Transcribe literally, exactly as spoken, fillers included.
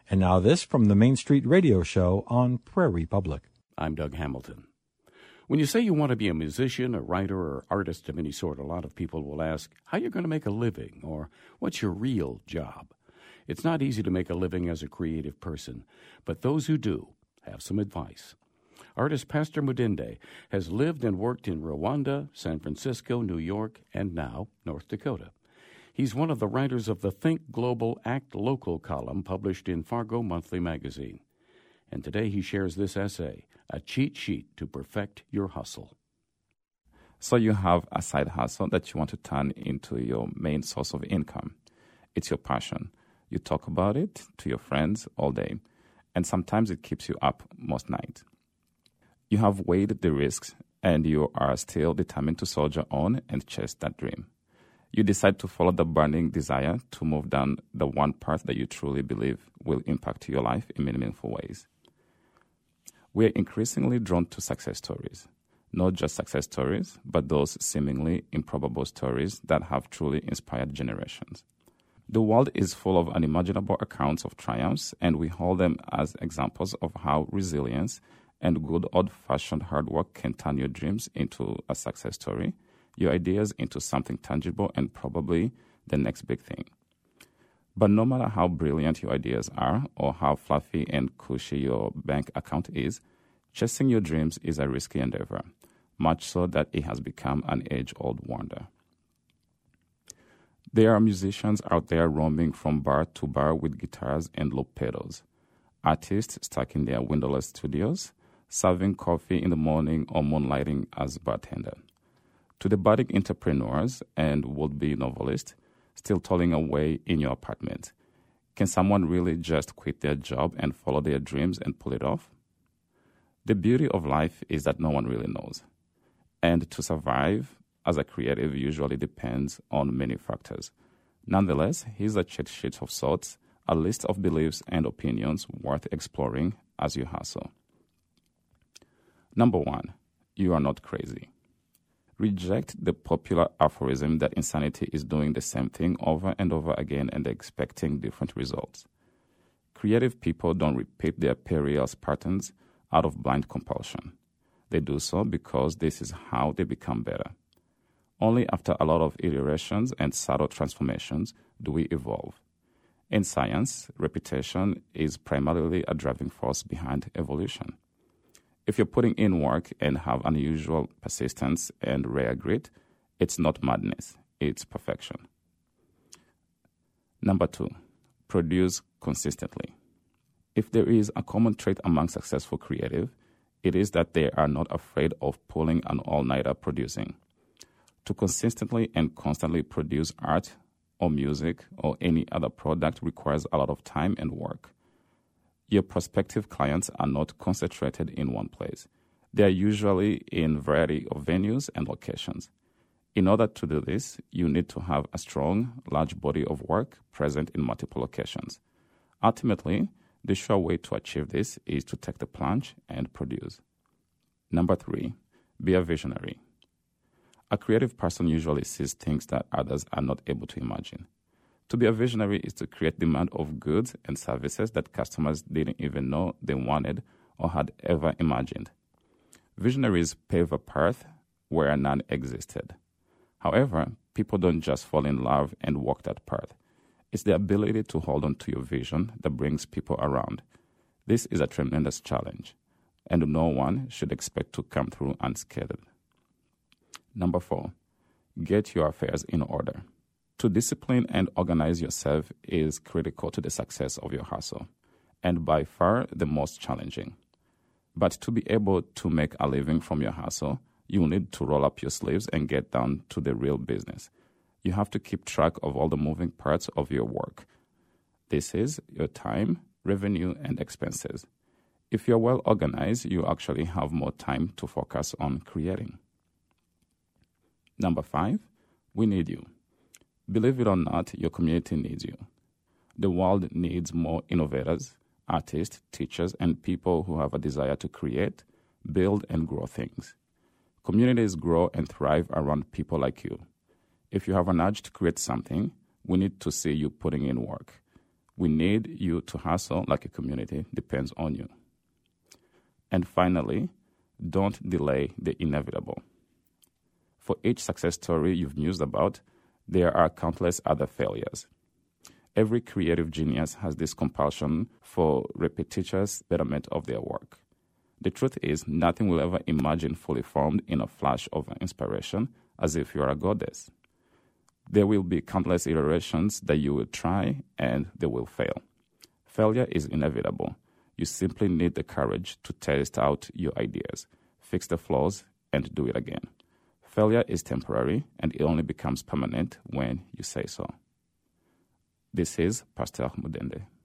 And now this from the Main Street Radio Show on Prairie Public. I'm Doug Hamilton. When you say you want to be a musician, a writer, or artist of any sort, a lot of people will ask, how are you going to make a living, or what's your real job? It's not easy to make a living as a creative person, but those who do have some advice. Artist Pastor Mudende has lived and worked in Rwanda, San Francisco, New York, and now North Dakota. He's one of the writers of the Think Global, Act Local column published in Fargo Monthly magazine. And today he shares this essay, A Cheat Sheet to Perfect Your Hustle. So you have a side hustle that you want to turn into your main source of income. It's your passion. You talk about it to your friends all day, and sometimes it keeps you up most nights. You have weighed the risks, and you are still determined to soldier on and chase that dream. You decide to follow the burning desire to move down the one path that you truly believe will impact your life in meaningful ways. We are increasingly drawn to success stories, not just success stories, but those seemingly improbable stories that have truly inspired generations. The world is full of unimaginable accounts of triumphs, and we hold them as examples of how resilience and good old-fashioned hard work can turn your dreams into a success story, your ideas into something tangible, and probably the next big thing. But no matter how brilliant your ideas are or how fluffy and cushy your bank account is, chasing your dreams is a risky endeavor, much so that it has become an age-old wonder. There are musicians out there roaming from bar to bar with guitars and loop pedals, artists stuck in their windowless studios, serving coffee in the morning or moonlighting as bartender. To the budding entrepreneurs and would-be novelists still toiling away in your apartment, can someone really just quit their job and follow their dreams and pull it off? The beauty of life is that no one really knows. And to survive as a creative usually depends on many factors. Nonetheless, here's a cheat sheet of sorts, a list of beliefs and opinions worth exploring as you hustle. Number one, you are not crazy. Reject the popular aphorism that insanity is doing the same thing over and over again and expecting different results. Creative people don't repeat their perilous patterns out of blind compulsion. They do so because this is how they become better. Only after a lot of iterations and subtle transformations do we evolve. In science, repetition is primarily a driving force behind evolution. If you're putting in work and have unusual persistence and rare grit, it's not madness, it's perfection. Number two, produce consistently. If there is a common trait among successful creatives, it is that they are not afraid of pulling an all-nighter producing. To consistently and constantly produce art or music or any other product requires a lot of time and work. Your prospective clients are not concentrated in one place. They are usually in a variety of venues and locations. In order to do this, you need to have a strong, large body of work present in multiple locations. Ultimately, the sure way to achieve this is to take the plunge and produce. Number three, be a visionary. A creative person usually sees things that others are not able to imagine. To be a visionary is to create demand of goods and services that customers didn't even know they wanted or had ever imagined. Visionaries pave a path where none existed. However, people don't just fall in love and walk that path. It's the ability to hold on to your vision that brings people around. This is a tremendous challenge, and no one should expect to come through unscathed. Number four, get your affairs in order. To discipline and organize yourself is critical to the success of your hustle, and by far the most challenging. But to be able to make a living from your hustle, you need to roll up your sleeves and get down to the real business. You have to keep track of all the moving parts of your work. This is your time, revenue, and expenses. If you're well organized, you actually have more time to focus on creating. Number five, we need you. Believe it or not, your community needs you. The world needs more innovators, artists, teachers, and people who have a desire to create, build, and grow things. Communities grow and thrive around people like you. If you have an urge to create something, we need to see you putting in work. We need you to hustle like a community depends on you. And finally, don't delay the inevitable. For each success story you've mused about, there are countless other failures. Every creative genius has this compulsion for repetitious betterment of their work. The truth is, nothing will ever imagine fully formed in a flash of inspiration as if you are a goddess. There will be countless iterations that you will try and they will fail. Failure is inevitable. You simply need the courage to test out your ideas, fix the flaws, and do it again. Failure is temporary, and it only becomes permanent when you say so. This is Pastor Mudende.